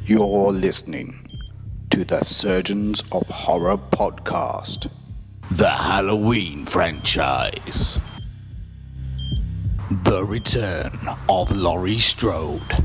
You're listening to the Surgeons of Horror podcast, the Halloween franchise, the return of Laurie Strode.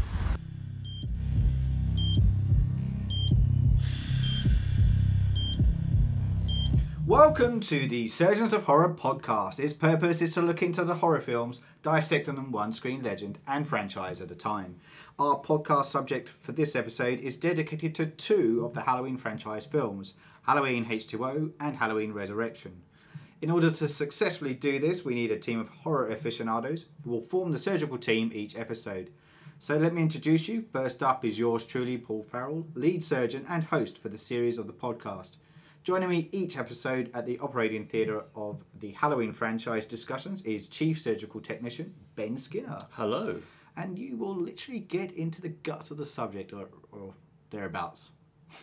Welcome to the Surgeons of Horror podcast. Its purpose is to look into the horror films, dissecting them one screen legend and franchise at a time. Our podcast subject for this episode is dedicated to two of the Halloween franchise films, Halloween H2O and Halloween Resurrection. In order to successfully do this, we need a team of horror aficionados who will form the surgical team each episode. So let me introduce you. First up is yours truly, Paul Farrell, lead surgeon and host for the series of the podcast. Joining me each episode at the operating theatre of the Halloween franchise discussions is Chief Surgical Technician Ben Skinner. Hello. And you will literally get into the guts of the subject or thereabouts.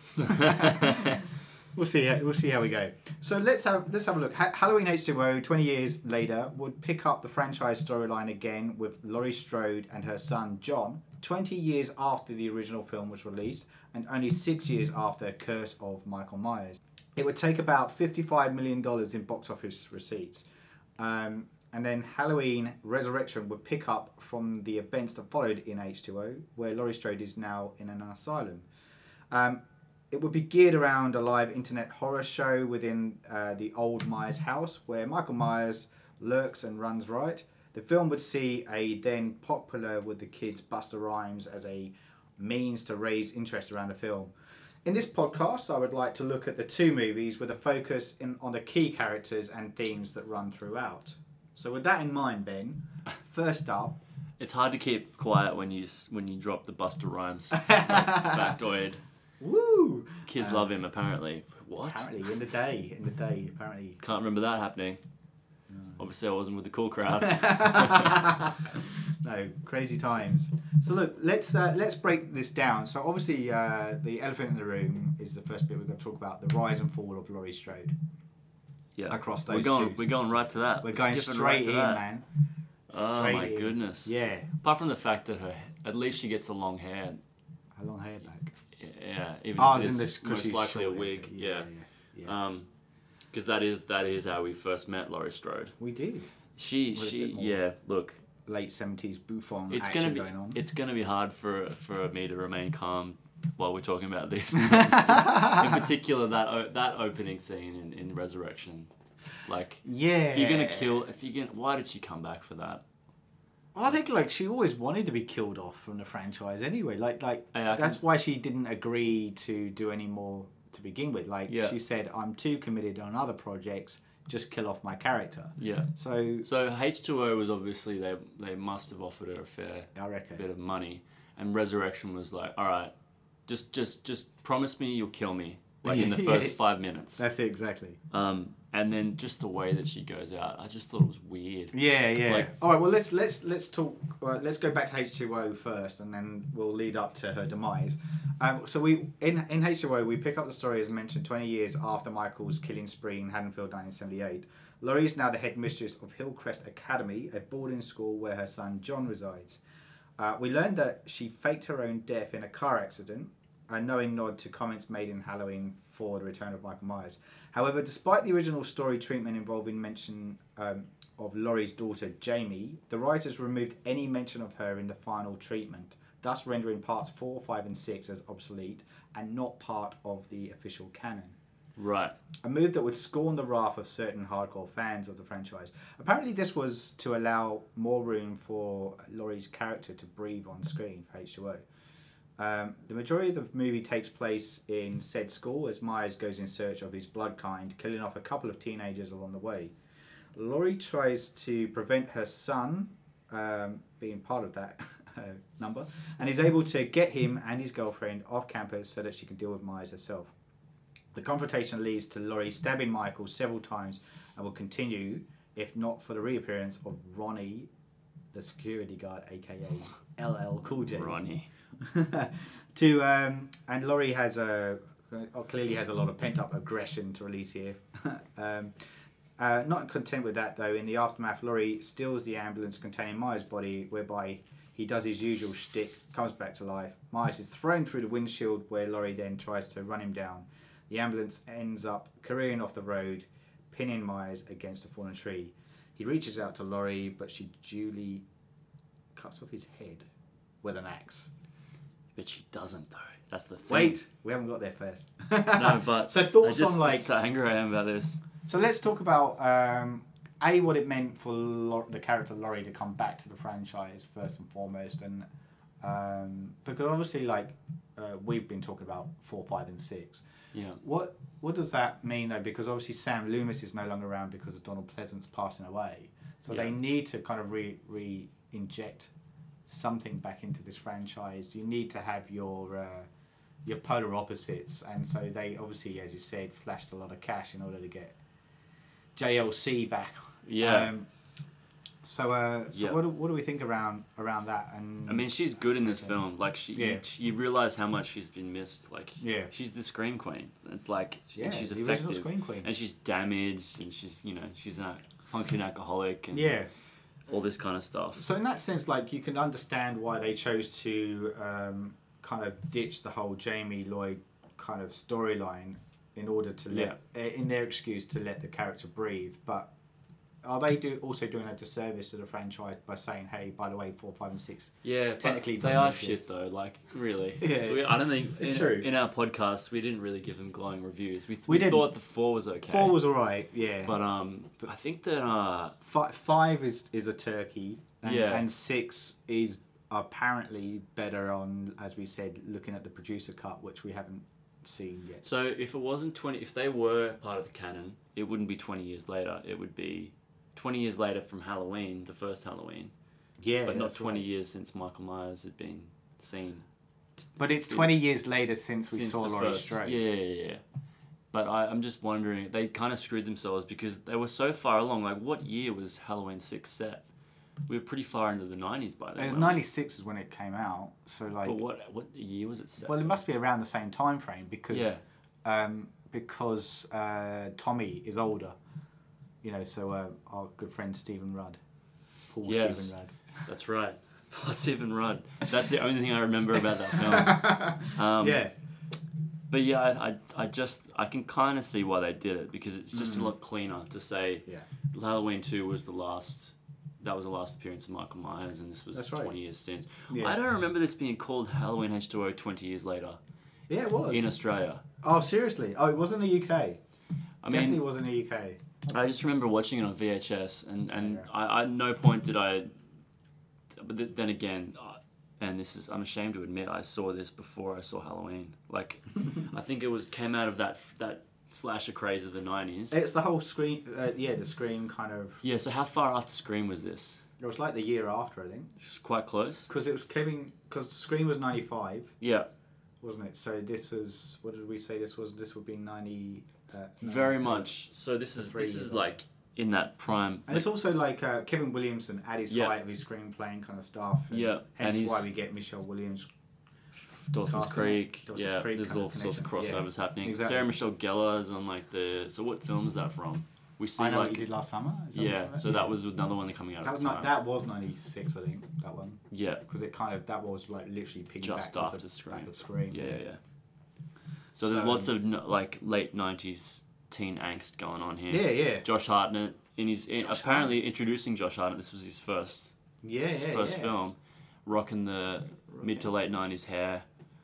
We'll see how we go. So let's have a look. Halloween H2O, 20 years later, would pick up the franchise storyline again with Laurie Strode and her son John, 20 years after the original film was released and only 6 years after Curse of Michael Myers. It would take about $55 million in box office receipts. And then Halloween Resurrection would pick up from the events that followed in H2O, where Laurie Strode is now in an asylum. It would be geared around a live internet horror show within the old Myers house, where Michael Myers lurks and runs riot. The film would see a then popular with the kids Busta Rhymes as a means to raise interest around the film. In this podcast, I would like to look at the two movies with a focus on the key characters and themes that run throughout. So with that in mind, Ben, first up... It's hard to keep quiet when you drop the Busta Rhymes factoid. Woo! Kids love him, apparently. What? Apparently, in the day, apparently. Can't remember that happening. No. Obviously, I wasn't with the cool crowd. No, crazy times. So look, let's break this down. So obviously, the elephant in the room is the first bit we're going to talk about: the rise and fall of Laurie Strode. Yeah, across those We're going right to that. We're going straight in, man. Oh my goodness. Yeah. Apart from the fact that at least she gets the long hair. Her long hair back. Yeah. Even if it's most likely a wig. Yeah. Because that is how we first met Laurie Strode. We did. Look. Late 70s Buffon going on. It's going to be hard for me to remain calm while we're talking about these films. In particular, that opening scene in Resurrection. Like, yeah. Why did she come back for that? I think she always wanted to be killed off from the franchise anyway. That's why she didn't agree to do any more to begin with. She said, I'm too committed on other projects. Just kill off my character. Yeah. So H2O was obviously they must have offered her a fair bit of money, and Resurrection was like, all right, just promise me you'll kill me in the first 5 minutes. That's it exactly. And then just the way that she goes out, I just thought it was weird. Yeah. All right. Well, let's talk. Let's go back to H2O first, and then we'll lead up to her demise. So in H2O, we pick up the story as mentioned 20 years after Michael's killing spree in Haddonfield, 1978. Laurie is now the headmistress of Hillcrest Academy, a boarding school where her son John resides. We learned that she faked her own death in a car accident, a knowing nod to comments made in Halloween for the return of Michael Myers. However, despite the original story treatment involving mention of Laurie's daughter Jamie, the writers removed any mention of her in the final treatment, thus rendering parts 4, 5 and 6 as obsolete and not part of the official canon. Right. A move that would scorn the wrath of certain hardcore fans of the franchise. Apparently this was to allow more room for Laurie's character to breathe on screen for H2O. The majority of the movie takes place in said school as Myers goes in search of his blood kind, killing off a couple of teenagers along the way. Laurie tries to prevent her son being part of that number and is able to get him and his girlfriend off campus so that she can deal with Myers herself. The confrontation leads to Laurie stabbing Michael several times and will continue if not for the reappearance of Ronnie, the security guard, aka LL Cool J. Ronnie. And Laurie clearly has a lot of pent-up aggression to release here. Not content with that, though, in the aftermath, Laurie steals the ambulance containing Myers' body, whereby He does his usual shtick, comes back to life. Myers is thrown through the windshield where Laurie then tries to run him down. The ambulance ends up careering off the road, pinning Myers against a fallen tree. He reaches out to Laurie, but she duly cuts off his head with an axe. But she doesn't, though. That's the thing. Wait, we haven't got there first. No, but so thoughts on like just how angry I am about this. So let's talk about what it meant for the character Laurie to come back to the franchise first and foremost, and because obviously like we've been talking about 4, 5, and 6. Yeah. What does that mean though? Because obviously Sam Loomis is no longer around because of Donald Pleasance passing away. So they need to kind of re-inject something back into this franchise. You need to have your polar opposites, and so they obviously, as you said, flashed a lot of cash in order to get JLC back. Yeah. So what do we think around that? And I mean, she's good in this film. Like you realize how much she's been missed. Like she's the Scream Queen. It's like and she's the effective, original Scream Queen. And she's damaged, and she's she's a functioning alcoholic, and all this kind of stuff. So in that sense, like you can understand why they chose to kind of ditch the whole Jamie Lloyd kind of storyline in order to let in their excuse to let the character breathe. But are they also doing a disservice to the franchise by saying, hey, by the way, 4, 5, and 6? Yeah, technically they are shit though. Like really, I don't think it's true. In our podcast we didn't really give them glowing reviews. We thought the 4 was okay. 4 was alright, yeah. But I think that 5 is a turkey, and 6 is apparently better on, as we said, looking at the producer cut, which we haven't seen yet. So if it wasn't 20, if they were part of the canon, it wouldn't be 20 years later. It would be 20 years later from Halloween, the first Halloween. Yeah, but not 20 years since Michael Myers had been seen. But it's 20 years later since we saw Laurie Strode. Yeah. But I'm just wondering, they kind of screwed themselves because they were so far along. Like, what year was Halloween 6 set? We were pretty far into the 90s by then. 96 is when it came out. So like. But what year was it set? Well, it must be around the same time frame because Tommy is older. So our good friend Stephen Rudd, Stephen Rudd. That's right, Paul Stephen Rudd. That's the only thing I remember about that film. But yeah, I can kind of see why they did it because it's just a lot cleaner to say Halloween 2 was the last. That was the last appearance of Michael Myers, and this was 20 years since. Yeah. I don't remember this being called Halloween H2O 20 years later. Yeah, it was. In Australia. Oh, seriously? Oh, it wasn't the UK. Definitely wasn't the UK. I just remember watching it on VHS, and I at no point did I... But then again, and this is... I'm ashamed to admit, I saw this before I saw Halloween. Like, I think it came out of that slasher craze of the 90s. It's the whole Scream, the Scream kind of... Yeah, so how far after Scream was this? It was like the year after, I think. It's quite close. Because Scream was 95. Yeah. Wasn't it? So this was... What did we say this was? This would be 90... Very much. So this is like in that prime... And it's also like Kevin Williamson at his height of his screenplaying kind of stuff. And hence why we get Michelle Williams... Dawson's Creek, there's all sorts of crossovers happening. Exactly. Sarah Michelle Gellar is on like the... So what film is that from? We see I Know What You Did Last Summer? That was another one coming out at the time. That was 96, I think, that one. Yeah. Because that was like literally piggybacked just after Scream. Yeah. So there's lots of like late 90s teen angst going on here. Yeah. Josh Hartnett, apparently introducing Josh Hartnett, this was his first film, rocking the mid to late 90s hair.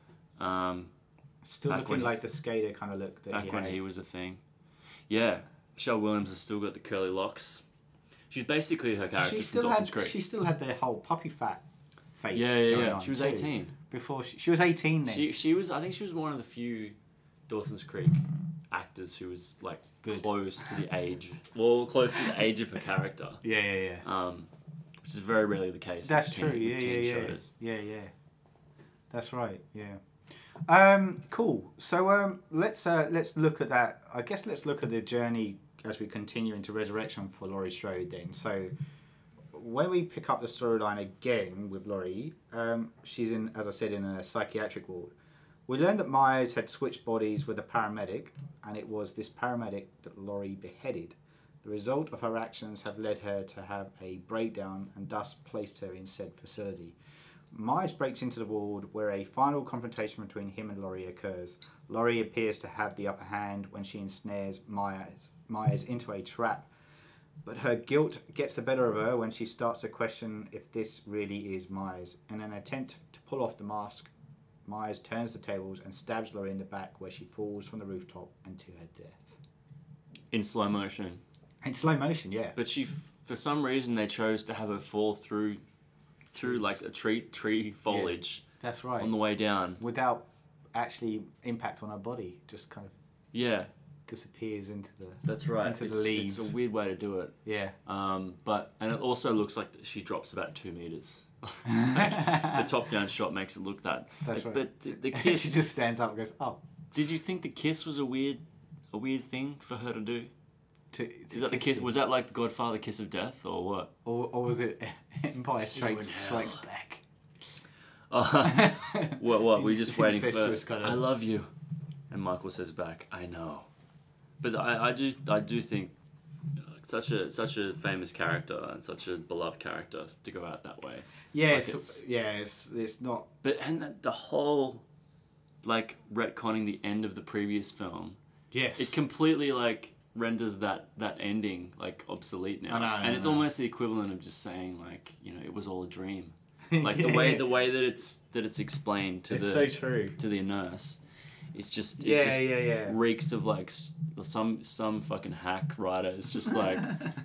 Still looking like the skater kind of look that back when he was a thing. Yeah, Michelle Williams has still got the curly locks. She's basically her character from Dawson's Creek. She still had the whole puppy fat face. Yeah. She was 18 before. She was 18 then. She was. I think she was one of the few Dawson's Creek actors who was like close to the age of her character. Yeah. Which is very rarely the case. That's true. Yeah. That's right. Yeah. Cool. So let's look at that. I guess let's look at the journey as we continue into Resurrection for Laurie Strode then. So when we pick up the storyline again with Laurie, she's in, as I said, in a psychiatric ward. We learned that Myers had switched bodies with a paramedic, and it was this paramedic that Laurie beheaded. The result of her actions have led her to have a breakdown and thus placed her in said facility. Myers breaks into the ward where a final confrontation between him and Laurie occurs. Laurie appears to have the upper hand when she ensnares Myers into a trap, but her guilt gets the better of her when she starts to question if this really is Myers. In an attempt to pull off the mask, Myers turns the tables and stabs Laurie in the back, where she falls from the rooftop and to her death. In slow motion. In slow motion, yeah. But for some reason, they chose to have her fall through like a tree foliage. Yeah, that's right. On the way down, without actually impact on her body, just kind of disappears into the that's right into the leaves. It's a weird way to do it. Yeah. And it also looks like she drops about 2 meters. The top down shot makes it look that. That's right. But the kiss. She just stands up and goes, "Oh." Did you think the kiss was a weird thing for her to do? Is that the kiss? You. Was that like the Godfather kiss of death, or what? Or was it Empire Strikes Back? What? We're just waiting for. Kind of... I love you, and Michael says back, "I know," but I do think such a famous character and such a beloved character to go out that way. Yeah, like it's not. But the whole like retconning the end of the previous film. Yes. It completely like renders that ending like obsolete now. I know, and it's almost the equivalent of just saying like, it was all a dream. Like the way that it's explained to so true. To the nurse. It's just reeks of like some fucking hack writer. It's just like,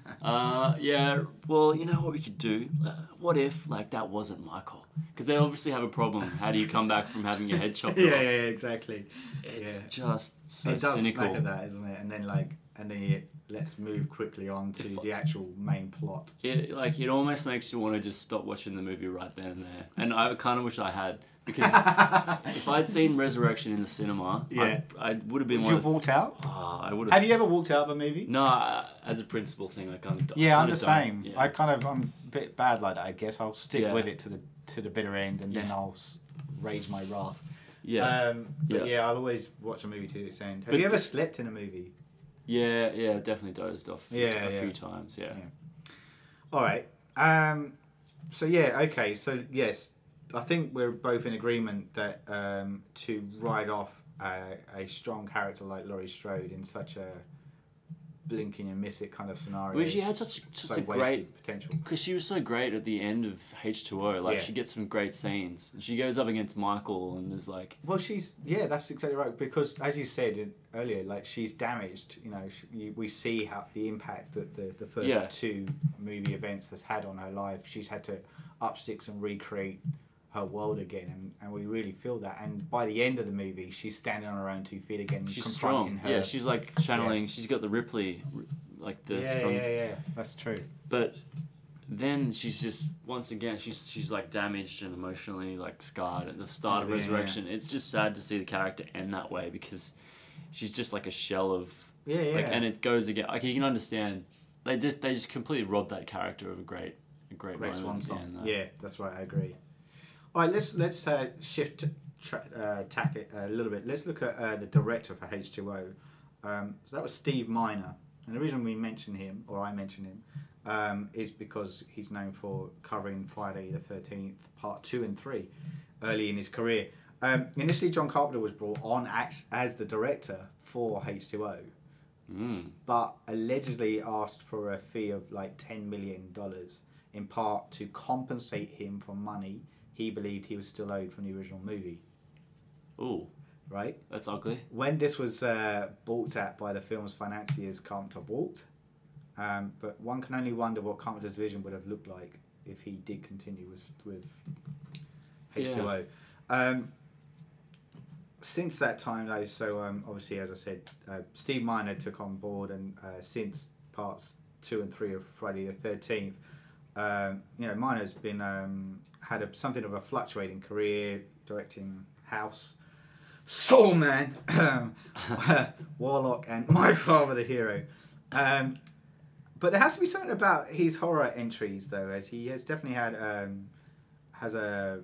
well, you know what we could do? What if like that wasn't Michael? Because they obviously have a problem. How do you come back from having your head chopped off? Yeah, exactly. It's just so it does cynical. Smack at that, isn't it? And then let's move quickly on to the actual main plot. It almost makes you want to just stop watching the movie right then and there. And I kind of wish I had. Because if I'd seen Resurrection in the cinema, I would have been. Would you have walked out? I would have. Have you ever walked out of a movie? No, as a principle thing, I kind of. Yeah, I'm the same. Yeah. I'm a bit bad like that. I guess I'll stick with it to the bitter end, and then I'll rage my wrath. Yeah. I'll always watch a movie to its end. Have you ever slept in a movie? Yeah, definitely dozed off. A few times. Yeah. All right. So yes. I think we're both in agreement that to write off a strong character like Laurie Strode in such a blinking and miss it kind of scenario. Well, she had such a great potential because she was so great at the end of H2O. Like she gets some great scenes, and she goes up against Michael, and there's like. Well, that's exactly right, because as you said earlier, like she's damaged. We see how the impact that the first two movie events has had on her life. She's had to up sticks and recreate her world again, and we really feel that. And by the end of the movie, she's standing on her own 2 feet again. She's strong. Her. She's like channeling. She's got the Ripley, like the strong. Yeah. That's true. But then she's just once again she's like damaged and emotionally like scarred at the start of Resurrection. It's just sad to see the character end that way because she's just like a shell of Like, and it goes again. Like you can understand they just completely robbed that character of a great moment. Yeah, that's right. I agree. All right, let's shift tack it a little bit. Let's look at the director for H2O. So that was Steve Miner, and the reason we mention him, or I mention him, is because he's known for covering Friday the 13th, Part 2 and 3, early in his career. Initially, John Carpenter was brought on as the director for H2O, but allegedly asked for a fee of like $10 million, in part to compensate him for money he believed he was still owed from the original movie. Ooh. Right? That's ugly. When this was balked at by the film's financiers, Carpenter balked. But one can only wonder what Carpenter's vision would have looked like if he did continue with H2O. Yeah. Since that time, though, so obviously, as I said, Steve Miner took on board, and since parts 2 and 3 of Friday the 13th, Miner's been had something of a fluctuating career, directing House, Soul Man, Warlock, and My Father the Hero. But there has to be something about his horror entries, though, as he has definitely had has a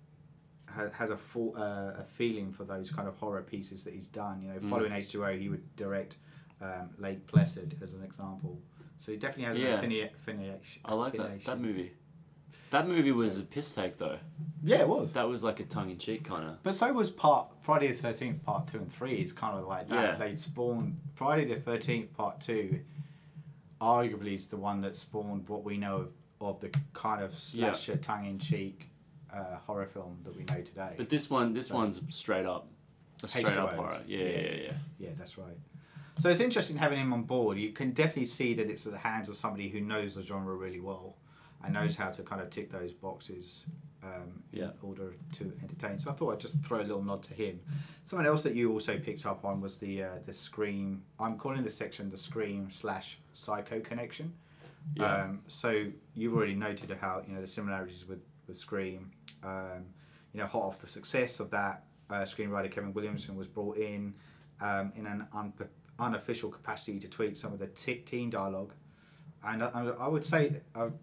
feeling for those kind of horror pieces that he's done. Following H2O, he would direct Lake Placid as an example. So he definitely has an affiliation. I like that movie. That movie was a piss take though. Yeah, it was. That was like a tongue in cheek kind of. But so was Friday the 13th Part 2 and 3 is kind of like that. Yeah. They spawned Friday the 13th Part 2 arguably is the one that spawned what we know of the kind of slasher tongue in cheek horror film that we know today. But this one's straight up horror. Yeah. Yeah, that's right. So it's interesting having him on board. You can definitely see that it's at the hands of somebody who knows the genre really well and knows how to kind of tick those boxes in order to entertain. So I thought I'd just throw a little nod to him. Someone else that you also picked up on was the Scream. I'm calling this section the Scream/Psycho connection. Yeah. So you've already noted how the similarities with Scream. Hot off the success of that, screenwriter Kevin Williamson was brought in an unofficial capacity to tweak some of the teen dialogue, and I would say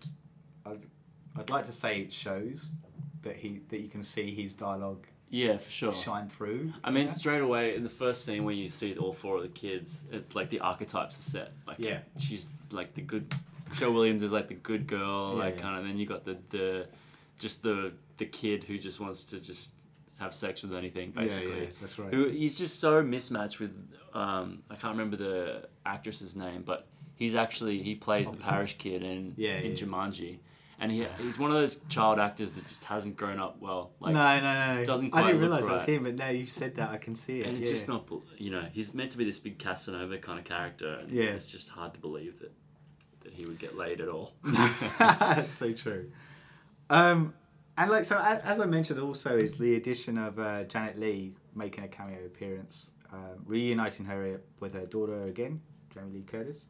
I'd like to say it shows that you can see his dialogue. Yeah, for sure. Shine through. I mean, straight away in the first scene where you see all four of the kids, it's like the archetypes are set. Like, she's like the good. Michelle Williams is like the good girl, kind of. Then you got the kid who just wants to just have sex with anything, basically. Yeah, that's right. He's just so mismatched with. I can't remember the actress's name, but he plays the parish kid in Jumanji. And he's one of those child actors that just hasn't grown up well. Like, no. Doesn't quite I didn't look realise right. it was him, but now you said that, I can see it. And it's just not, he's meant to be this big Casanova kind of character, and it's just hard to believe that he would get laid at all. That's so true. And as I mentioned, also is the addition of Janet Leigh making a cameo appearance, reuniting her with her daughter again, Jamie Lee Curtis.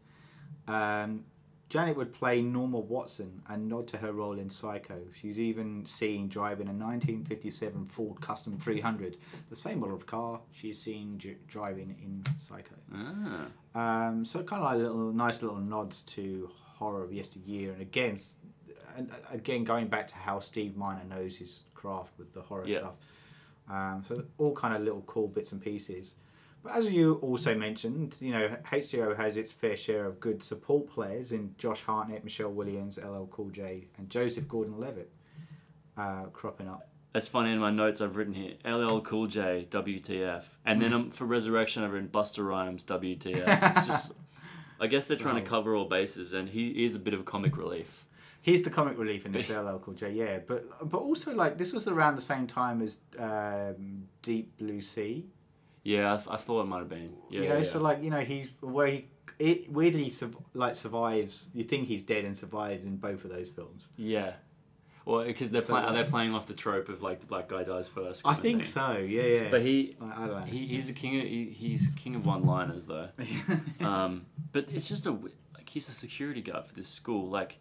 Janet would play Norma Watson and nod to her role in Psycho. She's even seen driving a 1957 Ford Custom 300, the same model of car she's seen driving in Psycho. So kind of like nice little nods to horror of yesteryear, and again going back to how Steve Miner knows his craft with the horror stuff. So all kind of little cool bits and pieces. But as you also mentioned, H2O has its fair share of good support players in Josh Hartnett, Michelle Williams, LL Cool J, and Joseph Gordon-Levitt cropping up. That's funny. In my notes I've written here, LL Cool J, WTF. And then for Resurrection I've written Busta Rhymes, WTF. It's just, I guess they're trying to cover all bases, and he is a bit of a comic relief. He's the comic relief in this LL Cool J, yeah. But also, like, this was around the same time as Deep Blue Sea. Yeah, I thought it might have been. Yeah, so like, he's where it weirdly survives. You think he's dead and survives in both of those films. Yeah, well, because they're playing off the trope of like the black guy dies first. I think so. Yeah. But I don't know. He's the king of he's king of one-liners though. But it's just he's a security guard for this school. Like,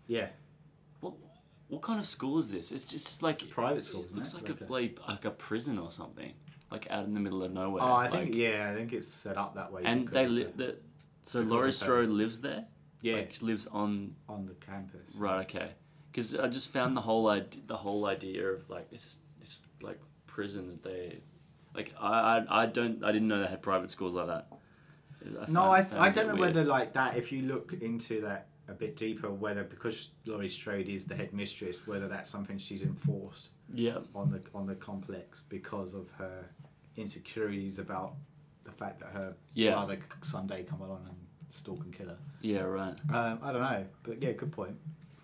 what kind of school is this? It's just like it's a private school. It looks like a prison or something. Like out in the middle of nowhere. Oh, I think it's set up that way. And they so Laurie Strode lives there. Yeah, like, lives on the campus. Right. Okay. Because I just found the whole idea of like this like prison that they like. I didn't know they had private schools like that. I don't know whether like that. If you look into that a bit deeper, whether because Laurie Strode is the head mistress, whether that's something she's enforced. Yeah. On the complex because of her insecurities about the fact that her brother someday come along and stalk and kill her. Yeah, right. I don't know, but yeah, good point.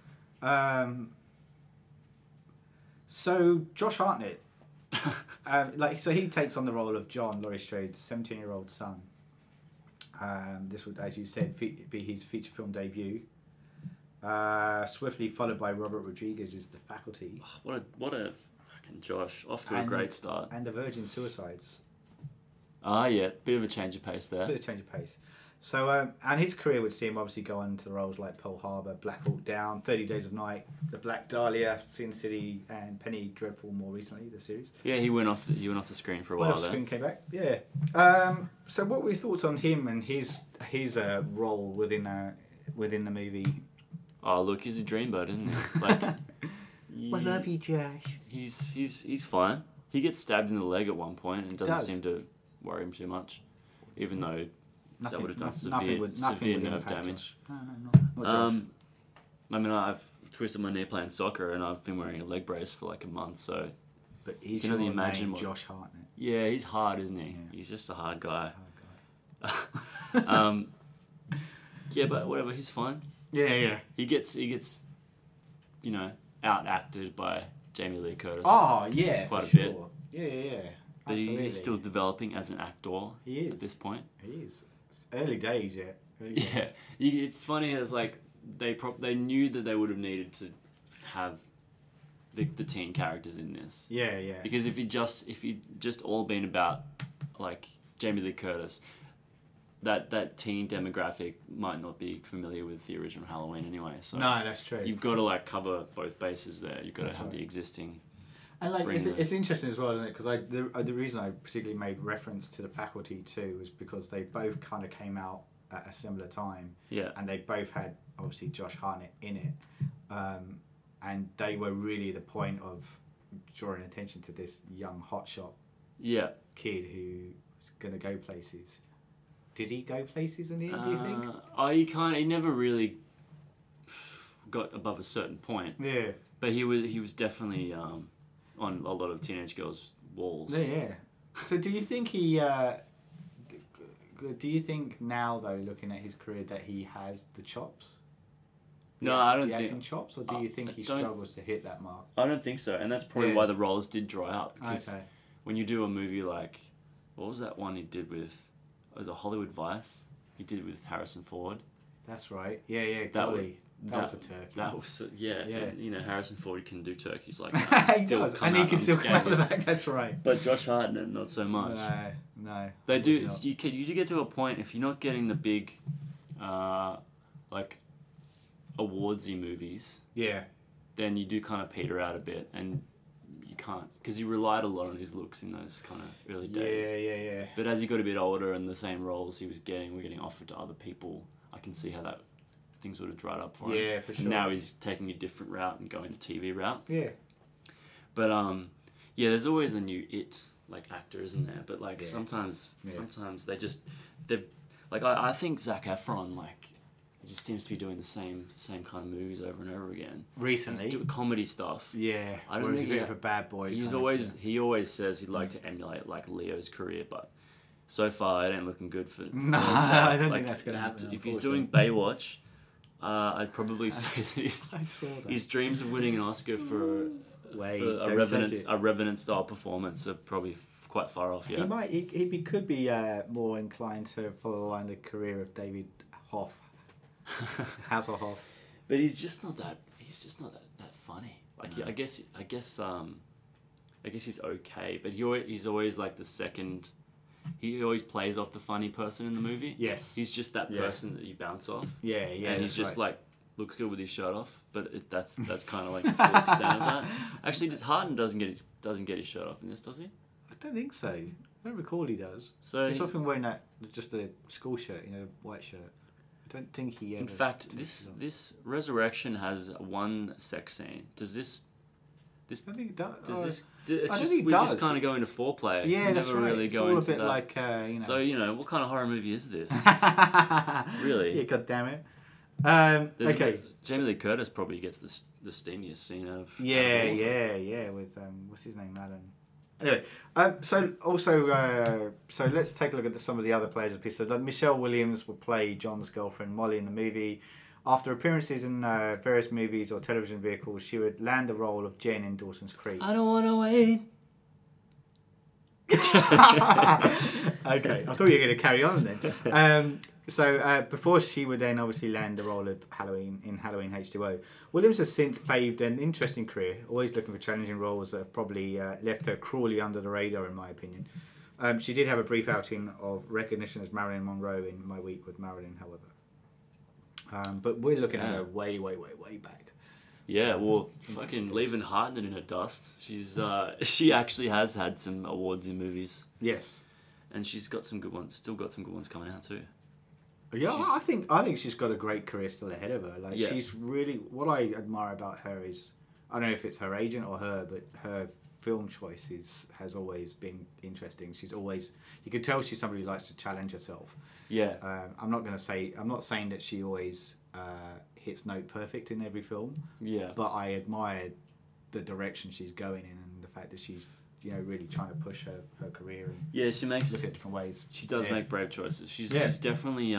So Josh Hartnett, so he takes on the role of John, Laurie Strode's 17-year-old son. This would, as you said, be his feature film debut. Swiftly followed by Robert Rodriguez as The Faculty. Oh, what a fucking Josh. Off to a great start. And The Virgin Suicides. Yeah. Bit of a change of pace there. Bit of change of pace. So, and his career would see him obviously go on to roles like Pearl Harbor, Black Hawk Down, 30 Days of Night, The Black Dahlia, Sin City, and Penny Dreadful more recently, the series. Yeah, he went off the screen for a while. Went off the screen, came back. Yeah. So what were your thoughts on him and his role within the movie? Oh, look, he's a dreamboat, isn't he? Like, I love you, Josh. He's fine. He gets stabbed in the leg at one point and doesn't seem to worry him too much, even though that would have done severe nerve damage. No, not Josh. I mean, twisted my knee playing soccer, and I've been wearing a leg brace for like a month. So, But he's you can only imagine Josh Hartnett. Yeah, he's hard, isn't he? Yeah. He's just a hard guy. Hard guy. Yeah, but whatever. He's fine. Yeah. He gets, you know, out acted by Jamie Lee Curtis. Oh yeah, Quite for a bit. sure. Yeah. But Absolutely. he's still developing as an actor. He is. At this point. He is. It's early days yet. Yeah, it's funny. It's like they knew that they would have needed to have the teen characters in this. Yeah. Because if you just all been about like Jamie Lee Curtis, that teen demographic might not be familiar with the original Halloween anyway. So no, that's true. you've got to like cover both bases there. You've got That's to have right. the existing. And like it's interesting as well, isn't it? Because the reason I particularly made reference to The Faculty too was because they both kind of came out at a similar time. Yeah. And they both had obviously Josh Hartnett in it, and they were really the point of drawing attention to this young hotshot kid who was gonna go places. Did he go places in the end? Do you think? He never really got above a certain point. Yeah. But he was definitely on a lot of teenage girls' walls. Yeah. So do you think do you think now though, looking at his career, that he has the chops? No, I don't the think. acting chops, or do you think he struggles to hit that mark? I don't think so, and that's probably why the roles did dry up. Because Okay. when you do a movie like, what was that one he did with? It was a Hollywood Vice. He did with Harrison Ford. That's right. Yeah. Golly. That was a turkey. That was Yeah. And, you know, Harrison Ford can do turkeys like he does, and he can still come out of the back. That's right. But Josh Hartnett, not so much. No. They do. You do get to a point if you're not getting the big, like, awardsy movies. Yeah. Then you do kind of peter out a bit, and you can't because he relied a lot on his looks in those kind of early days. Yeah. But as he got a bit older, and the same roles he was getting were getting offered to other people, I can see how that things would have dried up for him. Yeah, for sure. And now he's taking a different route and going the TV route. Yeah. But there's always a new like actor, isn't there? But like sometimes they've like I think Zac Efron like just seems to be doing the same kind of movies over and over again. Recently, he's doing comedy stuff. Yeah, I don't think he's a bit of a bad boy. He always says he'd like to emulate like Leo's career, but so far it ain't looking good for. No, I don't think that's gonna happen. If he's doing Baywatch, I'd probably say that his dreams of winning an Oscar for a Revenant style performance are probably quite far off. Yeah, He could be more inclined to follow the career of David Hoff. Hasselhoff. But he's just not that funny. Like I guess he's okay, but he's always like the second. He always plays off the funny person in the movie. Yes. He's just that person that you bounce off. Yeah. And he's just like looks good with his shirt off, but that's kind of like the full extent of that. Actually, just Harden doesn't get his shirt off in this, does he? I don't think so. I don't recall he does. So he's often wearing just a school shirt, white shirt. I don't think he ever. In fact, this Resurrection has one sex scene. Does this? I think it does. We just kind of go into foreplay. Yeah, we that's never right. really It's go all into a bit that. like, So what kind of horror movie is this? Really? Yeah, God damn it. Okay. Jamie Lee Curtis probably gets the steamiest scene of. Yeah. With what's his name, Alan. Anyway, so let's take a look at some of the other players of the piece. So Michelle Williams will play John's girlfriend Molly in the movie. After appearances in various movies or television vehicles, she would land the role of Jen in Dawson's Creek. I don't want to wait. Okay, I thought you were going to carry on then. So before she would then obviously land the role of Halloween in Halloween H2O, Williams has since paved an interesting career, always looking for challenging roles that have probably left her cruelly under the radar, in my opinion. She did have a brief outing of recognition as Marilyn Monroe in My Week with Marilyn, however. But we're looking at her way back. Yeah, well, fucking leaving Hartnett in her dust. She actually has had some awards in movies. Yes, and she's got some good ones. Still got some good ones coming out too. Yeah, I think she's got a great career still ahead of her. She's really, what I admire about her is, I don't know if it's her agent or her, but her film choice has always been interesting. She's always, you could tell she's somebody who likes to challenge herself. Yeah. I'm not saying that she always hits note perfect in every film. Yeah. But I admire the direction she's going in and the fact that she's, you know, really trying to push her career and she makes look at different ways. She does make brave choices. She's definitely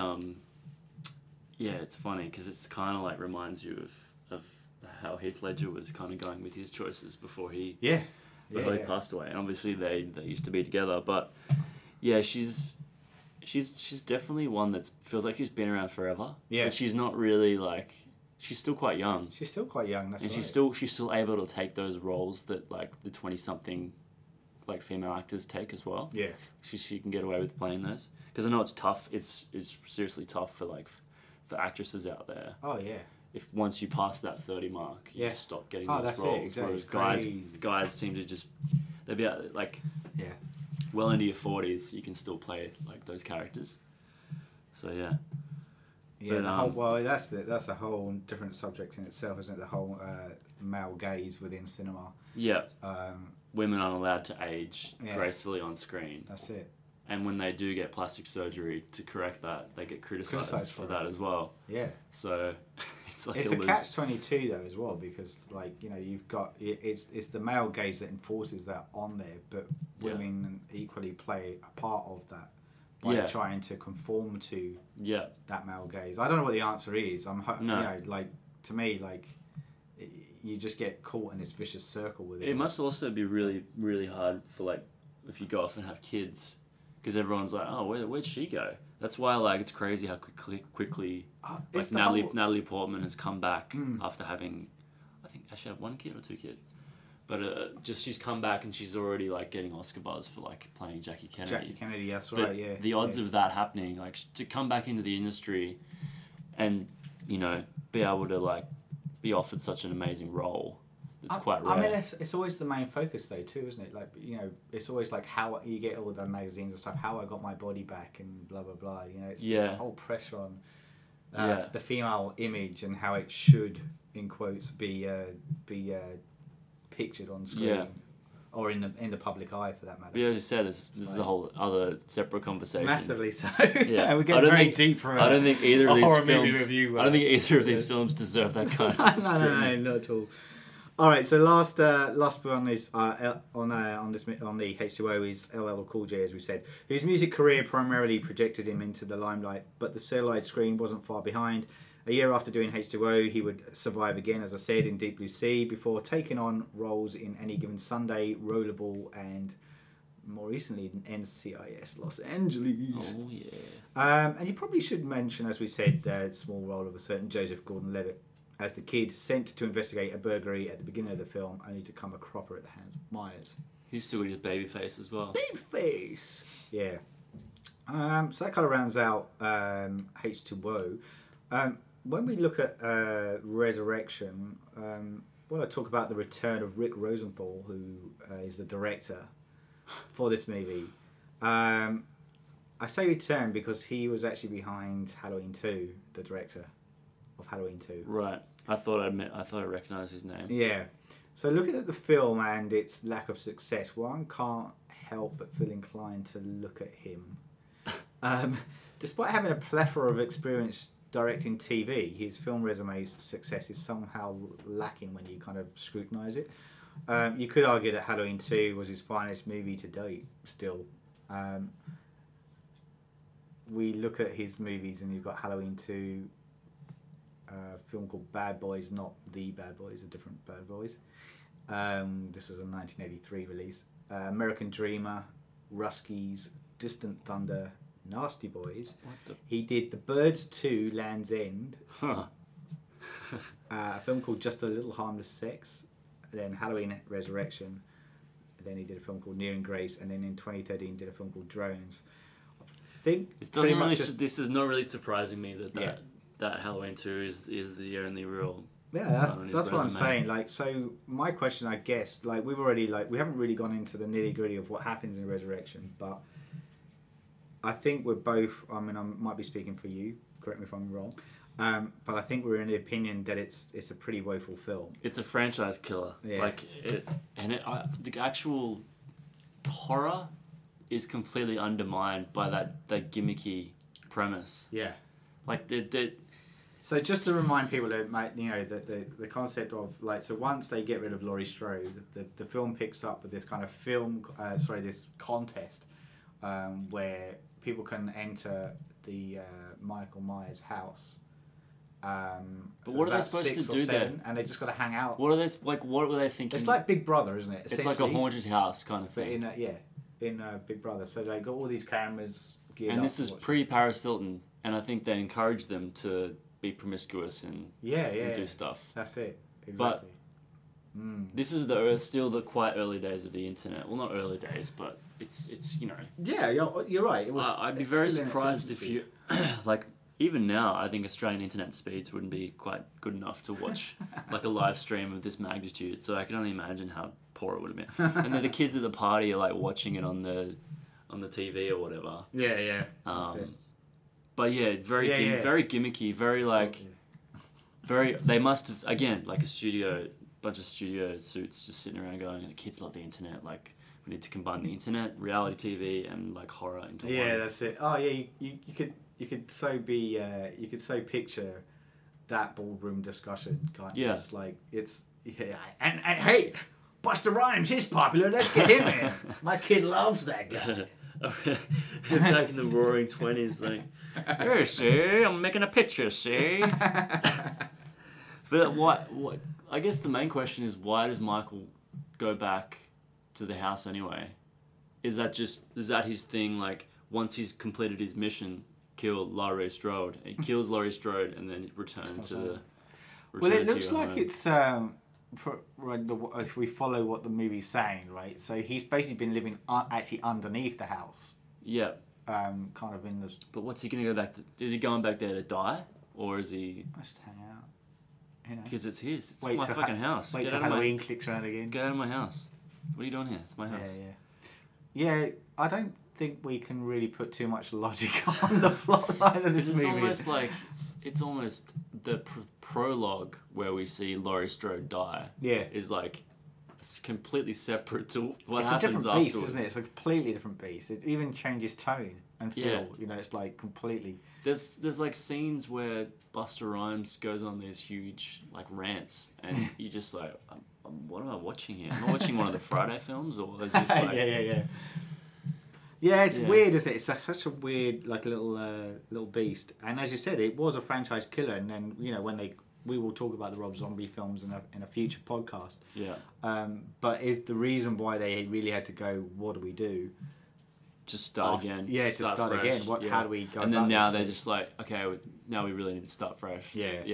it's funny because it's kind of like reminds you of how Heath Ledger was kind of going with his choices before he passed away, and obviously they used to be together. But yeah, she's definitely one that feels like she's been around forever. Yeah, but she's not really like. She's still quite young. She's still quite young. That's and right. she's still able to take those roles that like the 20-something like female actors take as well. Yeah, she can get away with playing those because I know it's tough. It's seriously tough for actresses out there. Oh yeah. If once you pass that 30 mark, you just stop getting those roles. Exactly. Whereas guys seem to just they'll be like well into your 40s, you can still play like those characters. So yeah. Yeah, that's a whole different subject in itself, isn't it? The whole male gaze within cinema. Yeah. Women aren't allowed to age gracefully on screen. That's it. And when they do get plastic surgery to correct that, they get criticised for that as well. Yeah. So it's like it's a catch-22 though as well, because like, you know, you've got it's the male gaze that enforces that on there, but women equally play a part of that by trying to conform to that male gaze. I don't know what the answer is. You know, like to me, like you just get caught in this vicious circle with it. It must also be really, really hard for like if you go off and have kids. Because everyone's like, oh, where'd she go? That's why like it's crazy how quickly like Natalie Portman has come back after having, I think she had 1 kid or 2 kids, but just she's come back and she's already like getting Oscar buzz for like playing Jackie Kennedy. Jackie Kennedy, that's right. Yeah. The odds of that happening, like to come back into the industry, and you know be able to like be offered such an amazing role. It's quite rare. I mean, it's always the main focus though too, isn't it? Like, you know, it's always like how you get all the magazines and stuff, how I got my body back and blah blah blah. You know, it's this whole pressure on the female image and how it should, in quotes, be pictured on screen or in the public eye for that matter. But as you said, this is a whole other separate conversation. Massively so. Yeah, we get very deep from I don't think either of these films. I don't think either of these films deserve that kind of no, not at all. All right, so last bit on this on the H2O is LL Cool J, as we said, whose music career primarily projected him into the limelight, but the celluloid screen wasn't far behind. A year after doing H2O, he would survive again, as I said, in Deep Blue Sea, before taking on roles in Any Given Sunday, Rollerball, and more recently in NCIS Los Angeles. Oh yeah. And you probably should mention, as we said, the small role of a certain Joseph Gordon-Levitt as the kid sent to investigate a burglary at the beginning of the film, only to come a cropper at the hands of Myers. He's still got his baby face as well. Baby face! Yeah. So that kind of rounds out H2O. When we look at Resurrection, I want to talk about the return of Rick Rosenthal, who is the director for this movie. I say return because he was actually behind Halloween 2, the director of Halloween 2. Right. I thought I recognised his name. Yeah. So looking at the film and its lack of success, one can't help but feel inclined to look at him. Despite having a plethora of experience directing TV, his film resume's success is somehow lacking when you kind of scrutinise it. You could argue that Halloween 2 was his finest movie to date, still. We look at his movies and you've got Halloween 2, a film called Bad Boys, not The Bad Boys, a different Bad Boys. This was a 1983 release. American Dreamer, Ruskies, Distant Thunder, Nasty Boys. He did The Birds 2, Land's End. A film called Just a Little Harmless Sex. Then Halloween Resurrection. Then he did a film called Nearing Grace. And then in 2013 did a film called Drones. I think this is not really surprising me that Halloween 2 is the only real. Yeah, that's what I'm saying. Like, so my question, I guess, like we haven't really gone into the nitty gritty of what happens in Resurrection, but I think we're both. I mean, I might be speaking for you. Correct me if I'm wrong, but I think we're in the opinion that it's a pretty woeful film. It's a franchise killer. Yeah. The actual horror is completely undermined by that gimmicky premise. Yeah. Like So just to remind people that the concept of so once they get rid of Laurie Strode, the film picks up with this kind of this contest where people can enter the Michael Myers house. But what are they supposed to do there? And they just got to hang out. What are they What were they thinking? It's like Big Brother, isn't it? It's like a haunted house kind of thing. In Big Brother. So they got all these cameras. And this is pre-Paris Hilton, and I think they encourage them to be promiscuous and do stuff. That's it. Exactly. But this is still the quite early days of the internet. Well, not early days, but it's Yeah, you're right. It was. I'd be very surprised if you even now. I think Australian internet speeds wouldn't be quite good enough to watch like a live stream of this magnitude. So I can only imagine how poor it would have been. And then the kids at the party are like watching it on the TV or whatever. Yeah. That's it. But yeah, very gimmicky, very very. They must have again like bunch of studio suits just sitting around going, the kids love the internet. Like we need to combine the internet, reality TV, and like horror into one. Yeah, that's it. Oh yeah, you could so picture that ballroom discussion kind of. Yeah. And hey, Buster Rhymes, he's popular. Let's get him in. My kid loves that guy. Back in the Roaring 20s, like, here, see, I'm making a picture, see. But what? I guess the main question is, why does Michael go back to the house anyway? Is that his thing? Like, once he's completed his mission, kill Laurie Strode. He kills Laurie Strode and then return to the. Well, it looks like it's if we follow what the movie's saying, right? So he's basically been living actually underneath the house. Yeah. Kind of in the. But what's he going to go back to? Is he going back there to die, or is he? Just hang out. Because it's his. It's my fucking house. Wait till Halloween clicks around again. Get out of my house. What are you doing here? It's my house. Yeah. I don't think we can really put too much logic on the plot line of this movie. It's almost the prologue where we see Laurie Strode die. Yeah. Is like it's completely separate to what happens happens afterwards. It's a different beast, afterwards. isn't it? It's a completely different beast. It even changes tone and feel. Yeah. It's like completely. There's like scenes where Buster Rhymes goes on these huge like rants, and you just like, what am I watching here? Am I watching one of the Friday films, or is this like? Yeah, it's weird, isn't it? It's such a weird, like little beast. And as you said, it was a franchise killer. And then we will talk about the Rob Zombie films in a future podcast. Yeah. But is the reason why they really had to go? What do we do? Just start again. Yeah, to start fresh. again. How do we go? And then now they're just like, okay, now we really need to start fresh. Yeah.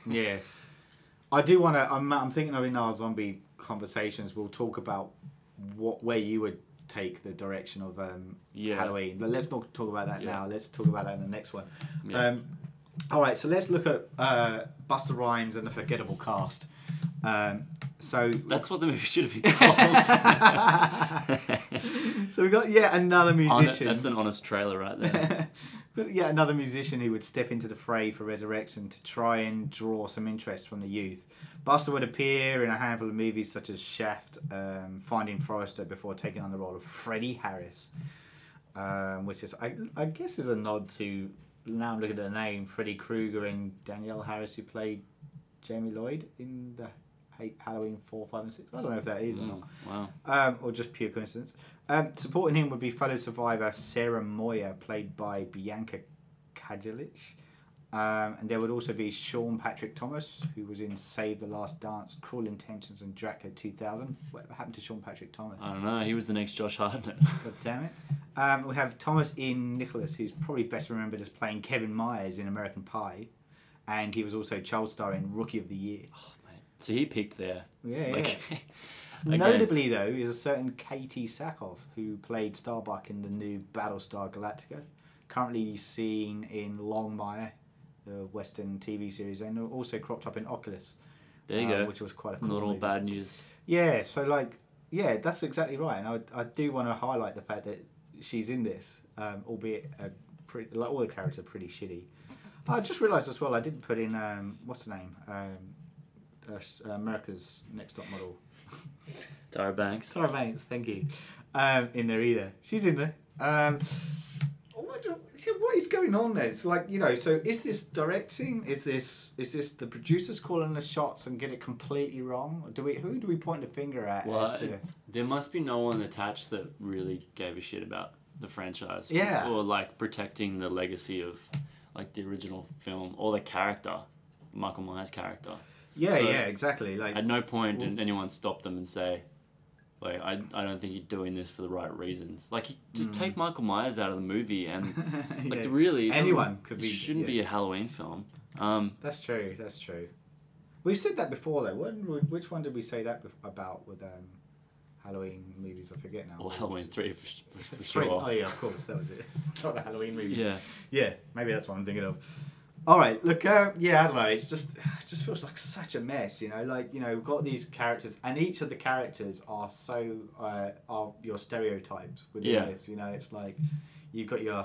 I do want to. I'm thinking of in our zombie conversations, we'll talk about where you would take the direction of Halloween, but let's not talk about that now. Let's talk about that in the next one. All right, so let's look at Buster Rhymes and the Forgettable Cast. So that's what the movie should have been called. So we got yet another musician. That's an honest trailer right there. Yet another musician who would step into the fray for Resurrection to try and draw some interest from the youth. Buster would appear in a handful of movies such as Shaft, Finding Forrester, before taking on the role of Freddie Harris, which is, I guess, is a nod to, now I'm looking at the name, Freddy Krueger and Danielle Harris, who played Jamie Lloyd in the Halloween 4, 5 and 6. I don't know if that is or not. Wow. Or just pure coincidence. Supporting him would be fellow survivor Sarah Moyer, played by Bianca Kajelich. And there would also be Sean Patrick Thomas, who was in Save the Last Dance, Cruel Intentions, and Dracula 2000. What happened to Sean Patrick Thomas? I don't know. He was the next Josh Hartnett. God damn it. We have Thomas Ian Nicholas, who's probably best remembered as playing Kevin Myers in American Pie. And he was also child star in Rookie of the Year. Oh, man. So he peaked there. Yeah. Notably, though, is a certain Katie Sackhoff, who played Starbuck in the new Battlestar Galactica. Currently seen in Longmire, the Western TV series, and also cropped up in Oculus. There you go. Which was quite a cool Not all movie. bad news. Yeah, so that's exactly right. And I do want to highlight the fact that she's in this, albeit all the characters are pretty shitty. I just realised as well, I didn't put in, what's her name? America's Next Top Model. Tyra Banks. Tyra Banks, thank you. In there either. She's in there. what is going on there? It's like, so is this directing? Is this the producers calling the shots and get it completely wrong? Who do we point the finger at? Well, there must be no one attached that really gave a shit about the franchise. Yeah. Or like protecting the legacy of like the original film or the character, Michael Myers' character. Yeah, so exactly. Like at no point did anyone stop them and say, like, I don't think you're doing this for the right reasons. Like, just take Michael Myers out of the movie and, like, really... Anyone could be... It shouldn't be a Halloween film. That's true. We've said that before, though. Which one did we say that about with Halloween movies? I forget now. Well, Halloween 3 for sure. Oh, yeah, of course. That was it. It's not a Halloween movie. Yeah. Yeah, maybe that's what I'm thinking of. All right, look, I don't know. It just feels like such a mess, we've got these characters, and each of the characters are are your stereotypes within this. It's like you've got your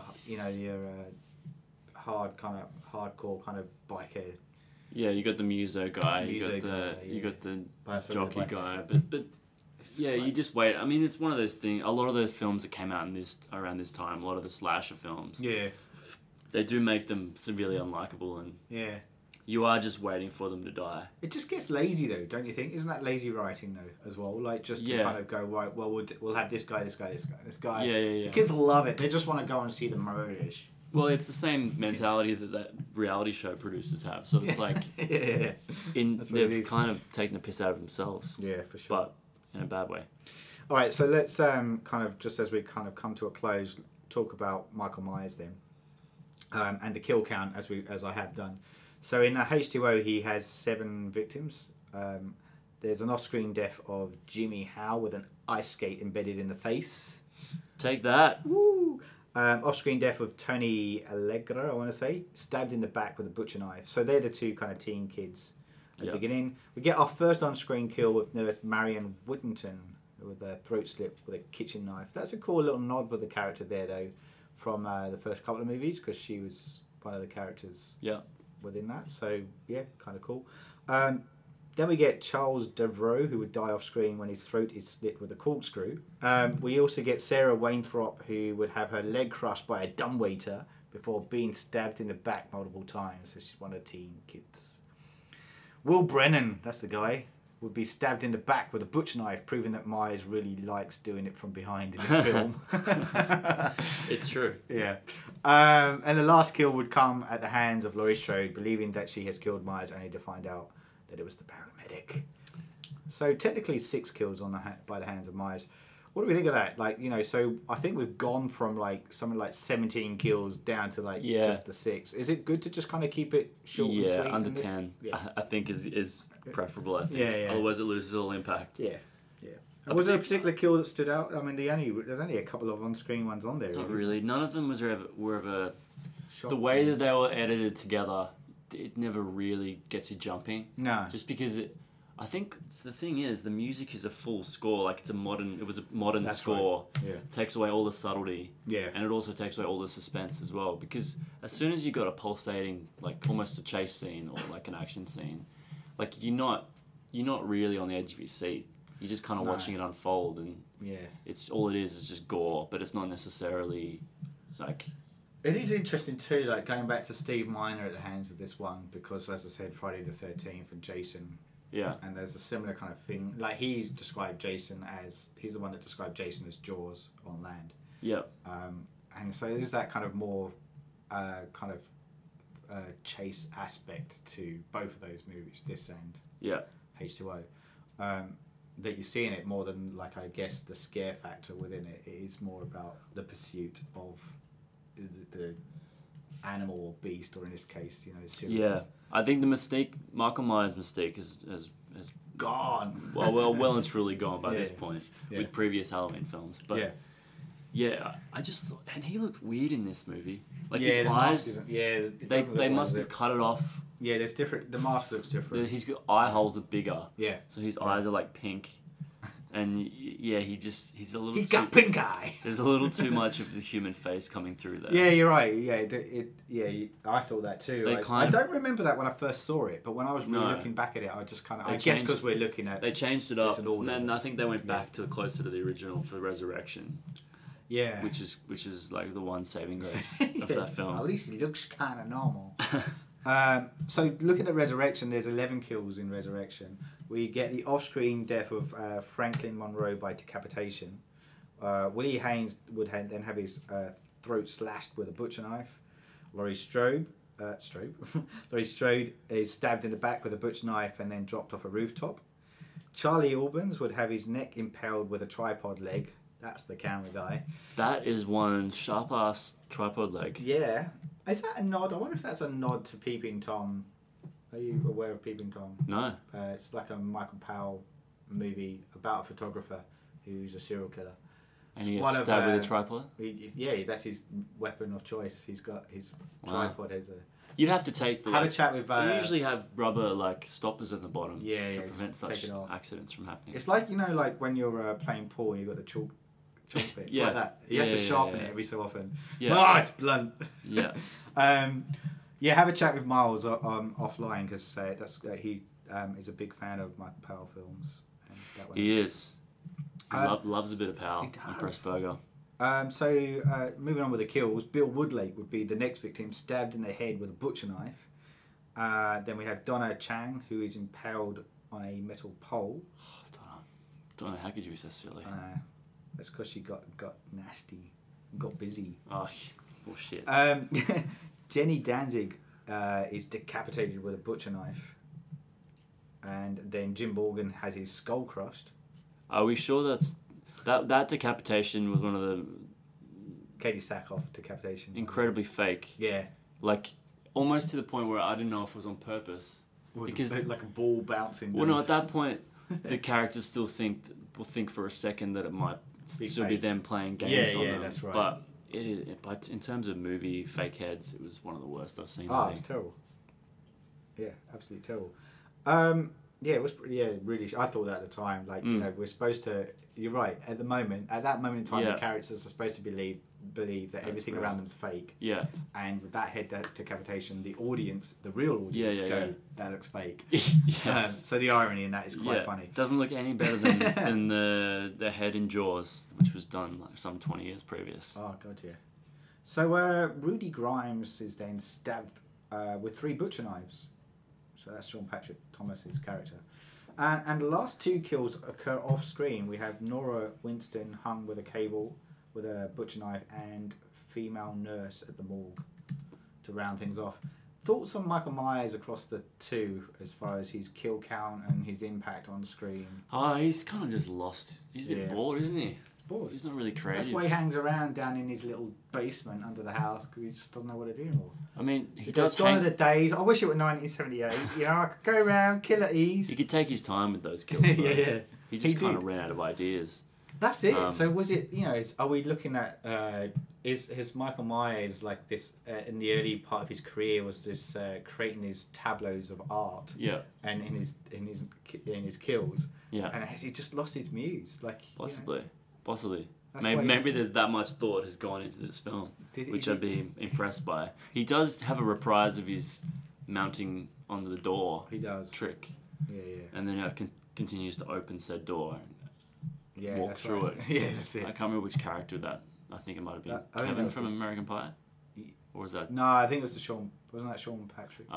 hardcore kind of biker. Yeah, you got the muso guy. You got the jockey guy, but yeah, you just wait. I mean, it's one of those things. A lot of the films that came out around this time, a lot of the slasher films. Yeah. They do make them severely unlikable, and you are just waiting for them to die. It just gets lazy, though, don't you think? Isn't that lazy writing, though, as well? Like, just to kind of go, right, well, we'll have this guy. Yeah. The kids love it. They just want to go and see the murders. Well, it's the same mentality that reality show producers have. So it's like, they've kind of taken the piss out of themselves. Yeah, for sure. But in a bad way. All right, so let's kind of, just as we kind of come to a close, talk about Michael Myers then. And the kill count, as I have done. So in H2O, he has 7 victims. There's an off-screen death of Jimmy Howe with an ice skate embedded in the face. Take that. Woo! Off-screen death of Tony Allegra, I want to say, stabbed in the back with a butcher knife. So they're the 2 kind of teen kids at the beginning. We get our first on-screen kill with nurse Marion Whittington with a throat slit with a kitchen knife. That's a cool little nod with the character there, though, from the first couple of movies, because she was one of the characters within that. So, yeah, kind of cool. Then we get Charles Devereaux, who would die off screen when his throat is slit with a corkscrew. We also get Sarah Wainthropp, who would have her leg crushed by a dumbwaiter before being stabbed in the back multiple times. So she's one of the teen kids. Will Brennan, that's the guy, would be stabbed in the back with a butcher knife, proving that Myers really likes doing it from behind in this film. It's true. Yeah. And the last kill would come at the hands of Laurie Strode, believing that she has killed Myers, only to find out that it was the paramedic. So technically 6 kills by the hands of Myers. What do we think of that? Like, so I think we've gone from like something like 17 kills down to like just the 6. Is it good to just kind of keep it short and sweet? Yeah, under 10. Yeah. I think is preferable, I think. Yeah. Otherwise it loses all impact. Yeah. And was there a particular kill that stood out? I mean, there's only a couple of on-screen ones on there. Not really. None of them were ever... The way that they were edited together, it never really gets you jumping. No. Just because I think the thing is, the music is a full score. Like, it was a modern That's score. Right. Yeah. It takes away all the subtlety. Yeah. And it also takes away all the suspense as well. Because as soon as you got a pulsating, like almost a chase scene or like an action scene, like you're not really on the edge of your seat. You're just kind of watching it unfold, and it's all it is just gore, but it's not necessarily like... It is interesting too, like going back to Steve Miner at the hands of this one, because as I said, Friday the 13th and Jason. Yeah. And there's a similar kind of thing. Like he's the one that described Jason as Jaws on land. Yeah. And so there's that kind of more chase aspect to both of those movies, this and H2O. That you see in it more than, like, I guess the scare factor within it. It is more about the pursuit of the animal or beast, or in this case, I think the mistake, Michael Myers' mistake, has gone. well and truly gone by this point with previous Halloween films. But I just thought, and he looked weird in this movie. Like his eyes, they must have cut it off. Yeah, there's different. The mask looks different. His eye holes are bigger. Yeah. So his eyes are like pink. And he's a little. He's got pink eye. There's a little too much of the human face coming through there. Yeah, you're right. Yeah, I thought that too. I don't remember that when I first saw it, but when I was really looking back at it, I just kind of. I guess because we're looking at. They changed it up, and then I think they went back to closer to the original for Resurrection. Yeah. which is like the one saving grace of that film. At least he looks kind of normal. So looking at Resurrection, there's 11 kills in Resurrection. We get the off-screen death of Franklin Monroe by decapitation. Willie Haynes would then have his throat slashed with a butcher knife. Laurie Strode is stabbed in the back with a butcher knife and then dropped off a rooftop. Charlie Albans would have his neck impaled with a tripod leg. That's the camera guy. That is one sharp-ass tripod leg. Yeah. Is that a nod? I wonder if that's a nod to Peeping Tom. Are you aware of Peeping Tom? No. It's like a Michael Powell movie about a photographer who's a serial killer. And he gets stabbed with a tripod? Yeah, that's his weapon of choice. He's got his tripod as a... You'd have to take the... Have a chat with... They usually have rubber stoppers at the bottom to prevent such accidents from happening. It's like, like when you're playing pool and you've got the chalk bits like that. He has to sharpen it every so often. Yeah. It's blunt. Yeah. Have a chat with Miles offline because he is a big fan of Michael Powell films. And he is. He loves a bit of Powell and Pressburger. Moving on with the kills, Bill Woodlake would be the next victim, stabbed in the head with a butcher knife. Then we have Donna Chang, who is impaled on a metal pole. Donna, how could you be so silly? That's because she got nasty, got busy. Oh, bullshit. Jenny Danzig is decapitated with a butcher knife. And then Jim Morgan has his skull crushed. Are we sure that decapitation was one of the... Katie Sackhoff decapitation. Incredibly fake. Yeah. Like, almost to the point where I didn't know if it was on purpose. Because like a ball bouncing. Well, no, at that point, the characters still will think for a second that it might still be them playing games on them. Yeah, that's right. But in terms of movie fake heads, it was one of the worst I've seen. Oh, it's terrible. Yeah, absolutely terrible. It was really. I thought that at the time. Like, we're supposed to. You're right. At that moment in time, the characters are supposed to believe that everything around them's fake. Yeah. And with that head decapitation, the real audience, go, that looks fake. Yes. So the irony in that is quite funny. It doesn't look any better than the head in Jaws, which was done like some 20 years previous. Oh god, yeah. So Rudy Grimes is then stabbed with 3 butcher knives. So that's Sean Patrick Thomas's character. And the last 2 kills occur off screen. We have Nora Winston hung with a cable with a butcher knife and female nurse at the morgue to round things off. Thoughts on Michael Myers across the 2 as far as his kill count and his impact on screen? Oh, he's kind of just lost. He's a bit bored, isn't he? Bored. He's not really creative. That's why he hangs around down in his little basement under the house because he just doesn't know what to do anymore. I mean, he does. Gone are the days. I wish it were 1978. I could go around, kill at ease. He could take his time with those kills. Though. He just kind of ran out of ideas. That's it. So was it? Are we looking at? Is Michael Myers like this in the early part of his career? Was this creating his tableaus of art? Yeah. And in his kills. Yeah. And has he just lost his muse? Like Possibly. Maybe there's that much thought has gone into this film, which I'd be impressed by. He does have a reprise of his mounting onto the door trick. Yeah. And then continues to open said door and walk through it. Yeah, that's it. I can't remember which character that. I think it might have been Kevin from American Pie. Or was that? No, I think it was Wasn't that Sean Patrick?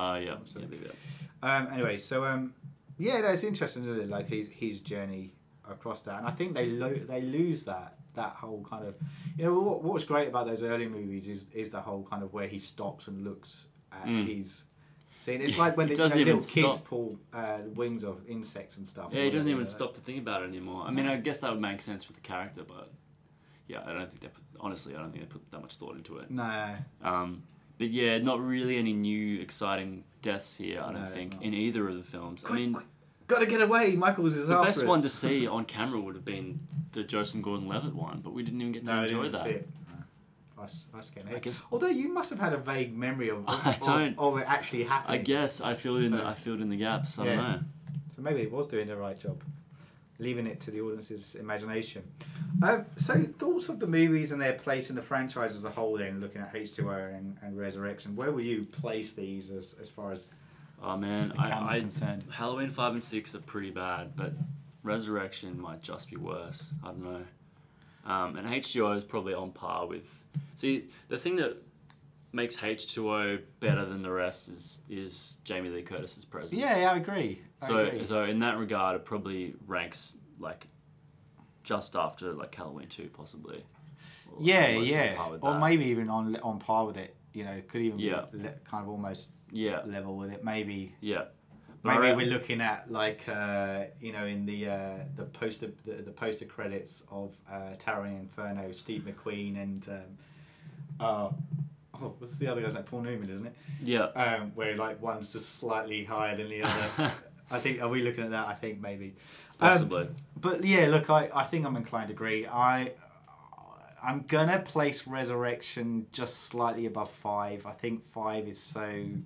Yeah. Anyway, so it's interesting, isn't it? Like his journey across that, and I think they lose that whole kind of, what was great about those early movies is the whole kind of where he stops and looks at his scene. It's like when the little kids pull wings of insects and stuff. Yeah, he doesn't even stop to think about it anymore. I mean, I guess that would make sense for the character, but I don't think they put that much thought into it. No. But yeah, not really any new exciting deaths here. I don't think in either of the films. Quick. Gotta get away! Michael's is after us. The best one to see on camera would have been the Joseph Gordon-Levitt one, but we didn't even get to enjoy that. See it. Us getting it. Although you must have had a vague memory of it actually happening. I guess I filled in the gaps. I don't know. So maybe it was doing the right job, leaving it to the audience's imagination. So thoughts of the movies and their place in the franchise as a whole. Then looking at H2O and Resurrection, where will you place these as far as? Oh man, Halloween 5 and 6 are pretty bad, but Resurrection might just be worse. I don't know. And H2O is probably on par with... See, the thing that makes H2O better than the rest is Jamie Lee Curtis's presence. Yeah, I agree. So in that regard, it probably ranks like just after like Halloween 2, possibly. Or on par with or that. maybe even on par with it. You know, could even be kind of almost level with it. Maybe. Yeah. Maybe we're looking at like in the poster credits of Towering Inferno, Steve McQueen and what's the other guy's like Paul Newman, isn't it? Yeah. Where like one's just slightly higher than the other. I think, are we looking at that? I think maybe. Possibly. But yeah, look, I think I'm inclined to agree. I'm gonna place Resurrection just slightly above 5. I think 5 is so.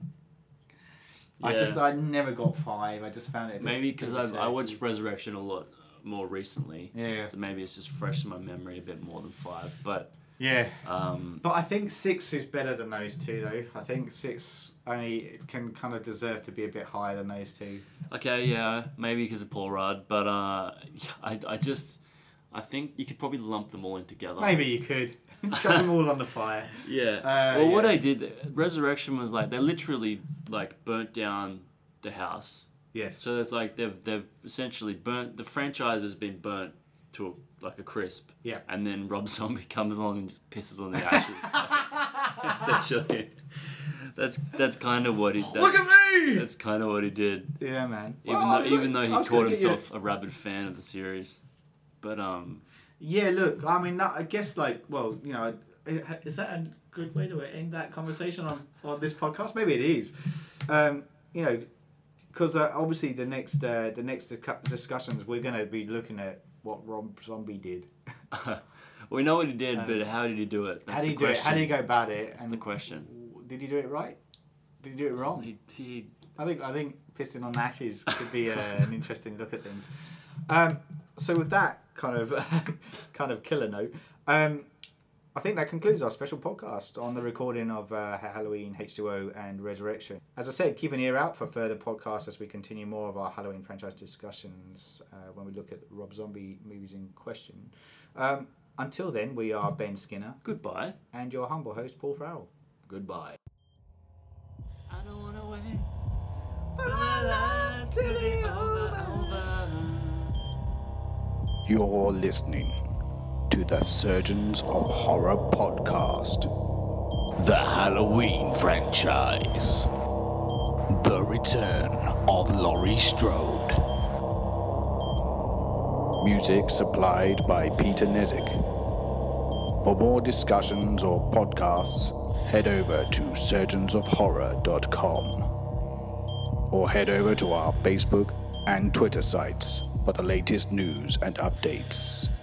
Yeah. I never got 5. I just found it. Maybe because I watched Resurrection a lot more recently. Yeah. So maybe it's just fresh in my memory a bit more than 5. But yeah. But I think 6 is better than those two, though. I think 6 only can kind of deserve to be a bit higher than those two. Okay, yeah, maybe because of Paul Rudd, but I think you could probably lump them all in together. Maybe you could. Chuck them all on the fire. Yeah. What I did, Resurrection was like they literally like burnt down the house. Yes. So it's like they've essentially burnt the franchise has been burnt to a crisp. Yeah. And then Rob Zombie comes along and just pisses on the ashes. Essentially, that's kind of what he. Look at me. That's kind of what he did. Yeah, man. Even though he called himself a rabid fan of the series, but Yeah, look, I mean, I guess, like, well, you know, is that a good way to end that conversation on this podcast? Maybe it is. You know, because obviously the next discussions, we're going to be looking at what Rob Zombie did. We know what he did, but how did he do it? That's how did he the question. How did he go about it? That's the question. Did he do it right? Did he do it wrong? He I think pissing on ashes could be an interesting look at things. So with that kind of killer note, I think that concludes our special podcast on the recording of Halloween, H2O, and Resurrection. As I said, keep an ear out for further podcasts as we continue more of our Halloween franchise discussions when we look at Rob Zombie movies in question. Until then, we are Ben Skinner. Goodbye. And your humble host, Paul Farrell. Goodbye. I don't want to wait for my life to be over. You're listening to the Surgeons of Horror podcast, the Halloween franchise, the return of Laurie Strode. Music supplied by Peter Nezik. For more discussions or podcasts, head over to surgeonsofhorror.com or head over to our Facebook and Twitter sites for the latest news and updates.